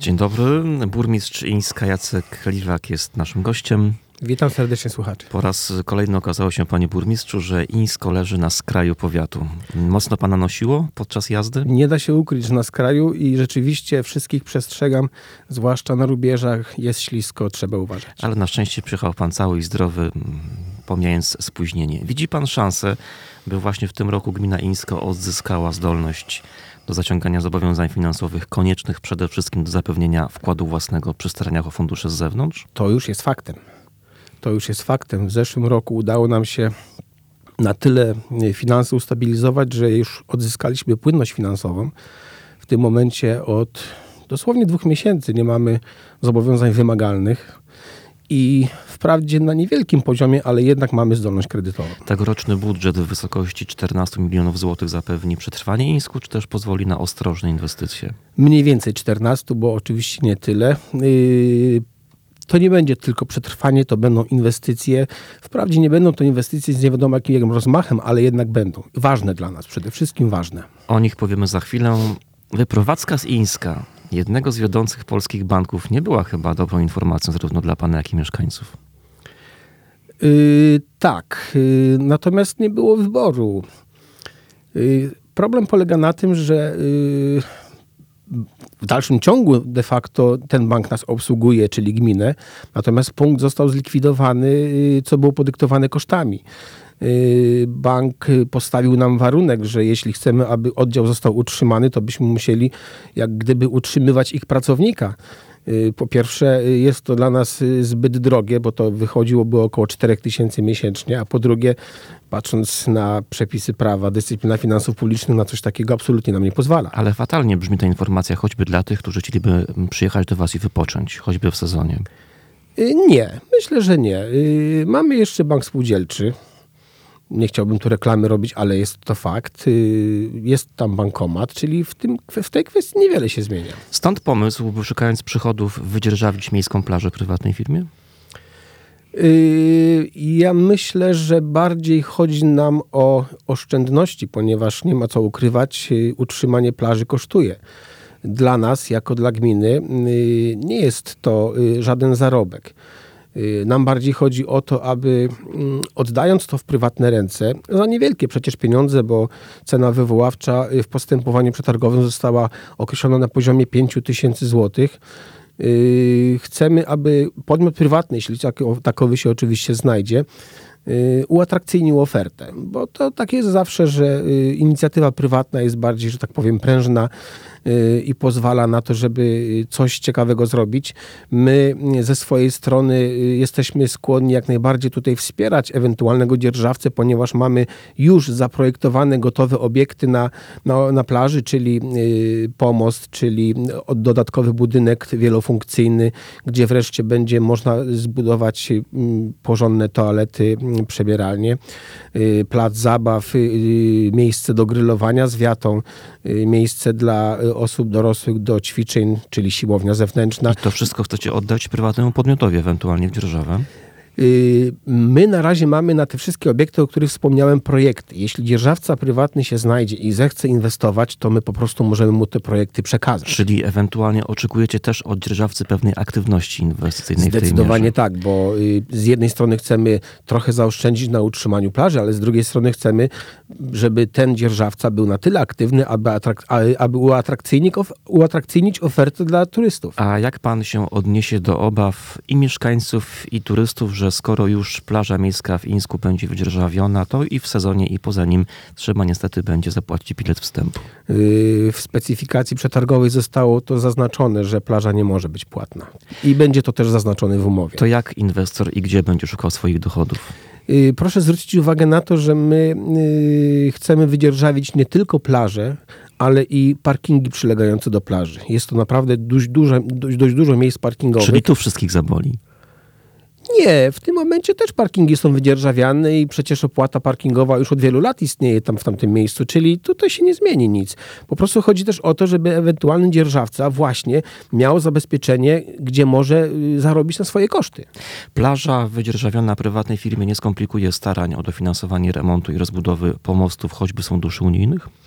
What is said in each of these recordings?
Dzień dobry. Burmistrz Ińska Jacek Liwak jest naszym gościem. Witam serdecznie słuchaczy. Po raz kolejny okazało się, panie burmistrzu, że Ińsko leży na skraju powiatu. Mocno pana nosiło podczas jazdy? Nie da się ukryć, że na skraju i rzeczywiście wszystkich przestrzegam, zwłaszcza na rubieżach jest ślisko, trzeba uważać. Ale na szczęście przyjechał pan cały i zdrowy, pomijając spóźnienie. Widzi pan szansę, by właśnie w tym roku gmina Ińsko odzyskała zdolność do zaciągania zobowiązań finansowych koniecznych przede wszystkim do zapewnienia wkładu własnego przy staraniach o fundusze z zewnątrz? To już jest faktem. W zeszłym roku udało nam się na tyle finanse ustabilizować, że już odzyskaliśmy płynność finansową. W tym momencie od dosłownie 2 miesięcy nie mamy zobowiązań wymagalnych i wprawdzie na niewielkim poziomie, ale jednak mamy zdolność kredytową. Tegoroczny budżet w wysokości 14 milionów złotych zapewni przetrwanie Ińsku, czy też pozwoli na ostrożne inwestycje? Mniej więcej 14, bo oczywiście nie tyle. To nie będzie tylko przetrwanie, to będą inwestycje. Wprawdzie nie będą to inwestycje z nie wiadomo jakim rozmachem, ale jednak będą. Ważne dla nas, przede wszystkim ważne. O nich powiemy za chwilę. Wyprowadzka z Ińska, jednego z wiodących polskich banków, nie była chyba dobrą informacją zarówno dla pana, jak i mieszkańców. Tak, natomiast nie było wyboru. Problem polega na tym, że w dalszym ciągu de facto ten bank nas obsługuje, czyli gminę, natomiast punkt został zlikwidowany, co było podyktowane kosztami. Bank postawił nam warunek, że jeśli chcemy, aby oddział został utrzymany, to byśmy musieli jak gdyby utrzymywać ich pracownika. Po pierwsze jest to dla nas zbyt drogie, bo to wychodziłoby około 4 000 miesięcznie, a po drugie, patrząc na przepisy prawa, dyscyplina finansów publicznych na coś takiego absolutnie nam nie pozwala. Ale fatalnie brzmi ta informacja, choćby dla tych, którzy chcieliby przyjechać do was i wypocząć, choćby w sezonie. Nie, myślę, że nie. Mamy jeszcze bank spółdzielczy. Nie chciałbym tu reklamy robić, ale jest to fakt. Jest tam bankomat, czyli w tej kwestii niewiele się zmienia. Stąd pomysł, by szukając przychodów wydzierżawić miejską plażę prywatnej firmie? Ja myślę, że bardziej chodzi nam o oszczędności, ponieważ nie ma co ukrywać, utrzymanie plaży kosztuje. Dla nas, jako dla gminy, nie jest to żaden zarobek. Nam bardziej chodzi o to, aby oddając to w prywatne ręce, za niewielkie przecież pieniądze, bo cena wywoławcza w postępowaniu przetargowym została określona na poziomie 5 000 złotych. Chcemy, aby podmiot prywatny, jeśli takowy się oczywiście znajdzie, uatrakcyjnił ofertę, bo to tak jest zawsze, że inicjatywa prywatna jest bardziej, że tak powiem, prężna i pozwala na to, żeby coś ciekawego zrobić. My ze swojej strony jesteśmy skłonni jak najbardziej tutaj wspierać ewentualnego dzierżawcę, ponieważ mamy już zaprojektowane gotowe obiekty na plaży, czyli pomost, czyli dodatkowy budynek wielofunkcyjny, gdzie wreszcie będzie można zbudować porządne toalety, przebieralnie, plac zabaw, miejsce do grillowania z wiatą, miejsce dla osób dorosłych do ćwiczeń, czyli siłownia zewnętrzna. I to wszystko chcecie oddać prywatnemu podmiotowi, ewentualnie w dzierżawę? My na razie mamy na te wszystkie obiekty, o których wspomniałem, projekty. Jeśli dzierżawca prywatny się znajdzie i zechce inwestować, to my po prostu możemy mu te projekty przekazać. Czyli ewentualnie oczekujecie też od dzierżawcy pewnej aktywności inwestycyjnej w tej mierze? Zdecydowanie tak, bo z jednej strony chcemy trochę zaoszczędzić na utrzymaniu plaży, ale z drugiej strony chcemy, żeby ten dzierżawca był na tyle aktywny, aby uatrakcyjnić ofertę dla turystów. A jak pan się odniesie do obaw i mieszkańców, i turystów, że skoro już plaża miejska w Ińsku będzie wydzierżawiona, to i w sezonie, i poza nim trzeba niestety będzie zapłacić bilet wstępu? W specyfikacji przetargowej zostało to zaznaczone, że plaża nie może być płatna. I będzie to też zaznaczone w umowie. To jak inwestor i gdzie będzie szukał swoich dochodów? Proszę zwrócić uwagę na to, że my chcemy wydzierżawić nie tylko plażę, ale i parkingi przylegające do plaży. Jest to naprawdę dość dużo miejsc parkingowych. Czyli tu wszystkich zaboli? Nie, w tym momencie też parkingi są wydzierżawiane i przecież opłata parkingowa już od wielu lat istnieje tam w tamtym miejscu, czyli tutaj się nie zmieni nic. Po prostu chodzi też o to, żeby ewentualny dzierżawca właśnie miał zabezpieczenie, gdzie może zarobić na swoje koszty. Plaża wydzierżawiona prywatnej firmie nie skomplikuje starań o dofinansowanie remontu i rozbudowy pomostów, choćby z funduszy unijnych?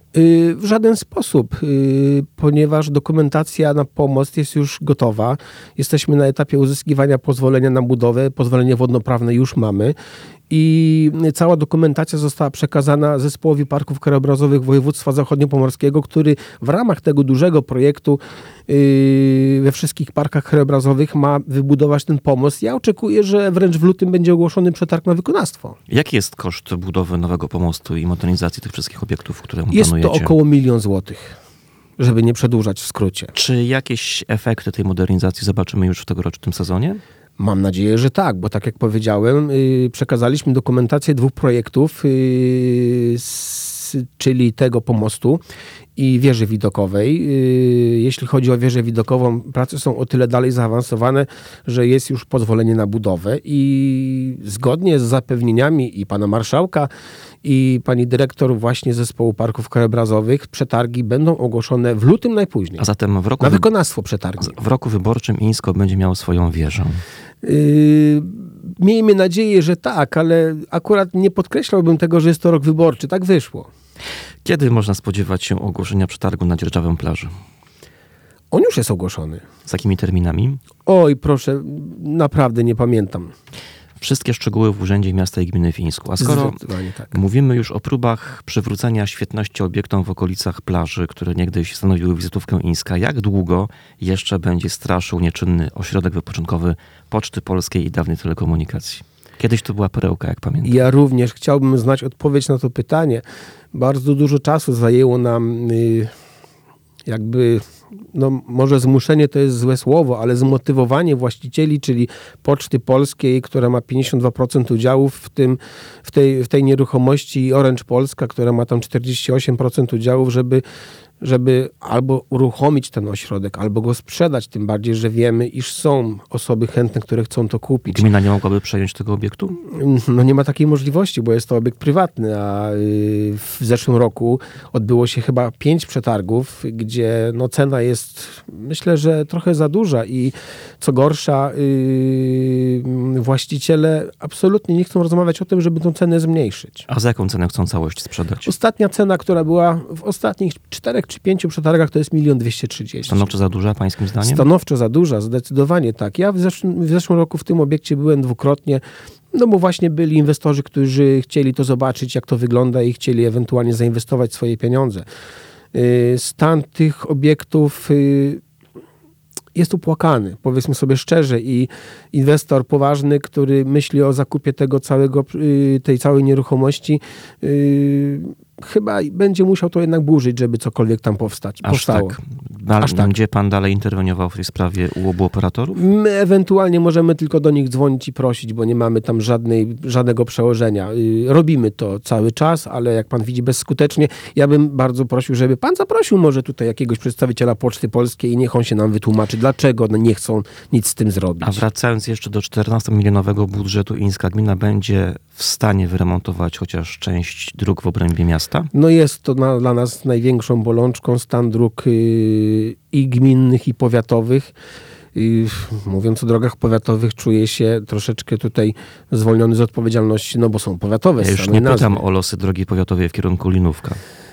W żaden sposób, ponieważ dokumentacja na pomost jest już gotowa. Jesteśmy na etapie uzyskiwania pozwolenia na budowę. Pozwolenie wodnoprawne już mamy. I cała dokumentacja została przekazana Zespołowi Parków Krajobrazowych Województwa Zachodniopomorskiego, który w ramach tego dużego projektu we wszystkich parkach krajobrazowych ma wybudować ten pomost. Ja oczekuję, że wręcz w lutym będzie ogłoszony przetarg na wykonawstwo. Jaki jest koszt budowy nowego pomostu i modernizacji tych wszystkich obiektów, które Jest planujecie? to około 1 000 000 złotych, żeby nie przedłużać w skrócie. Czy jakieś efekty tej modernizacji zobaczymy już w tegorocznym sezonie? Mam nadzieję, że tak, bo tak jak powiedziałem, przekazaliśmy dokumentację 2 projektów, czyli tego pomostu i wieży widokowej. Jeśli chodzi o wieżę widokową, prace są o tyle dalej zaawansowane, że jest już pozwolenie na budowę i zgodnie z zapewnieniami i pana marszałka, i pani dyrektor właśnie Zespołu Parków Krajobrazowych przetargi będą ogłoszone w lutym najpóźniej. A zatem na wykonawstwo przetargi. W roku wyborczym Ińsko będzie miało swoją wieżę. Miejmy nadzieję, że tak, ale akurat nie podkreślałbym tego, że jest to rok wyborczy. Tak wyszło. Kiedy można spodziewać się ogłoszenia przetargu na dzierżawę plaży? On już jest ogłoszony. Z jakimi terminami? Oj, proszę, naprawdę nie pamiętam. Wszystkie szczegóły w Urzędzie Miasta i Gminy w Ińsku. A skoro tak. mówimy już o próbach przywrócenia świetności obiektom w okolicach plaży, które niegdyś stanowiły wizytówkę Ińska, jak długo jeszcze będzie straszył nieczynny ośrodek wypoczynkowy Poczty Polskiej i dawnej telekomunikacji? Kiedyś to była perełka, jak pamiętam. Ja również chciałbym znać odpowiedź na to pytanie. Bardzo dużo czasu zajęło nam może zmuszenie to jest złe słowo, ale zmotywowanie właścicieli, czyli Poczty Polskiej, która ma 52% udziałów w tej nieruchomości, i Orange Polska, która ma tam 48% udziałów, żeby albo uruchomić ten ośrodek, albo go sprzedać, tym bardziej, że wiemy, iż są osoby chętne, które chcą to kupić. Gmina nie mogłaby przejąć tego obiektu? No nie ma takiej możliwości, bo jest to obiekt prywatny, a w zeszłym roku odbyło się chyba 5 przetargów, gdzie cena jest, myślę, że trochę za duża i co gorsza, właściciele absolutnie nie chcą rozmawiać o tym, żeby tą cenę zmniejszyć. A za jaką cenę chcą całość sprzedać? Ostatnia cena, która była w ostatnich 4 czy 5 przetargach, to jest 1 230 000. Stanowczo za duża, pańskim zdaniem? Stanowczo za duża, zdecydowanie tak. Ja w zeszłym roku w tym obiekcie byłem 2-krotnie, bo właśnie byli inwestorzy, którzy chcieli to zobaczyć, jak to wygląda i chcieli ewentualnie zainwestować swoje pieniądze. Stan tych obiektów jest upłakany, powiedzmy sobie szczerze, i inwestor poważny, który myśli o zakupie tej całej nieruchomości, chyba będzie musiał to jednak burzyć, żeby cokolwiek tam powstało. Aż tak. Będzie pan dalej interweniował w tej sprawie u obu operatorów? My ewentualnie możemy tylko do nich dzwonić i prosić, bo nie mamy tam żadnego przełożenia. Robimy to cały czas, ale jak pan widzi bezskutecznie. Ja bym bardzo prosił, żeby pan zaprosił może tutaj jakiegoś przedstawiciela Poczty Polskiej i niech on się nam wytłumaczy, dlaczego nie chcą nic z tym zrobić. A wracając jeszcze do 14-milionowego budżetu, Ińska gmina będzie w stanie wyremontować chociaż część dróg w obrębie miasta? No jest to dla nas największą bolączką, stan dróg i gminnych, i powiatowych. Mówiąc o drogach powiatowych, czuję się troszeczkę tutaj zwolniony z odpowiedzialności, bo są powiatowe. Ja już nie pytam o losy drogi powiatowej w kierunku Linówka.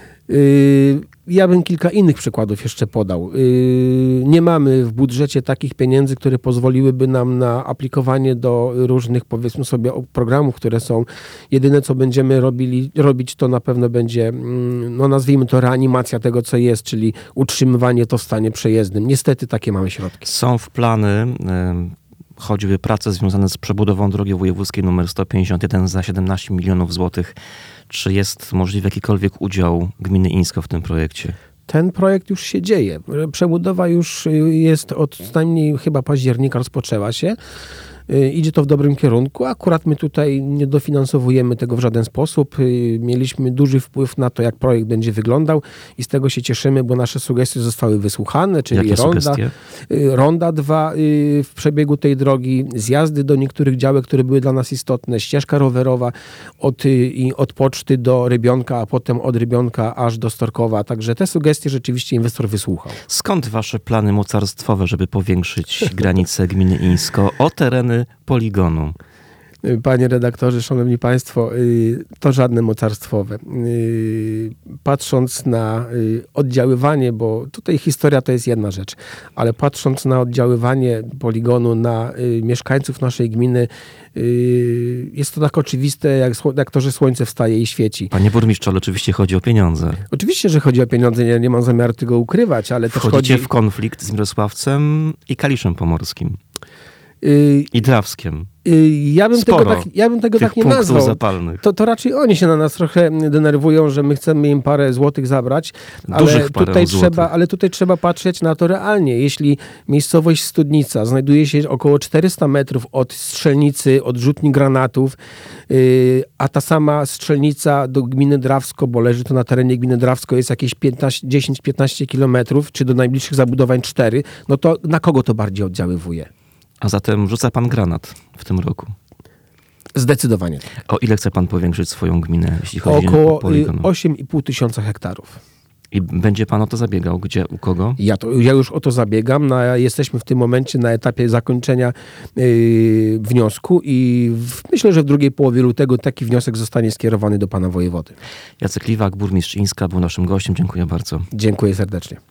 Ja bym kilka innych przykładów jeszcze podał. Nie mamy w budżecie takich pieniędzy, które pozwoliłyby nam na aplikowanie do różnych, powiedzmy sobie, programów, które są. Jedyne, co będziemy robić, to na pewno będzie, nazwijmy to, reanimacja tego, co jest, czyli utrzymywanie to w stanie przejezdnym. Niestety takie mamy środki. Są w plany choćby prace związane z przebudową drogi wojewódzkiej nr 151 za 17 milionów złotych. Czy jest możliwy jakikolwiek udział gminy Ińsko w tym projekcie? Ten projekt już się dzieje. Przebudowa już jest od co najmniej chyba października rozpoczęła się. Idzie to w dobrym kierunku. Akurat my tutaj nie dofinansowujemy tego w żaden sposób. Mieliśmy duży wpływ na to, jak projekt będzie wyglądał i z tego się cieszymy, bo nasze sugestie zostały wysłuchane, czyli ronda 2 w przebiegu tej drogi, zjazdy do niektórych działek, które były dla nas istotne, ścieżka rowerowa od Poczty do Rybionka, a potem od Rybionka aż do Storkowa. Także te sugestie rzeczywiście inwestor wysłuchał. Skąd wasze plany mocarstwowe, żeby powiększyć granice gminy Ińsko o tereny poligonu? Panie redaktorze, szanowni państwo, to żadne mocarstwowe. Patrząc na oddziaływanie, bo tutaj historia to jest jedna rzecz, ale patrząc na oddziaływanie poligonu na mieszkańców naszej gminy, jest to tak oczywiste, jak to, że słońce wstaje i świeci. Panie burmistrzu, ale oczywiście chodzi o pieniądze. Oczywiście, że chodzi o pieniądze, ja nie mam zamiaru tego ukrywać, ale też Wchodzicie chodzi... w konflikt z Mirosławcem i Kaliszem Pomorskim. I Drawskiem. Ja bym tego tych tak nie punktów nazwał. zapalnych. To raczej oni się na nas trochę denerwują, że my chcemy im parę złotych zabrać, Dużych parę złotych. ale tutaj trzeba patrzeć na to realnie. Jeśli miejscowość Studnica znajduje się około 400 metrów od strzelnicy, od rzutni granatów, a ta sama strzelnica do gminy Drawsko, bo leży to na terenie gminy Drawsko, jest jakieś 10-15 kilometrów, czy do najbliższych zabudowań 4, no to na kogo to bardziej oddziaływuje? A zatem rzuca pan granat w tym roku. Zdecydowanie tak. O ile chce pan powiększyć swoją gminę, jeśli chodzi Około o poligon? 8,5 tysiąca hektarów. I będzie pan o to zabiegał? Gdzie, u kogo? Ja już o to zabiegam. Jesteśmy w tym momencie na etapie zakończenia wniosku i myślę, że w drugiej połowie lutego taki wniosek zostanie skierowany do pana wojewody. Jacek Liwak, burmistrz Ińska, był naszym gościem. Dziękuję bardzo. Dziękuję serdecznie.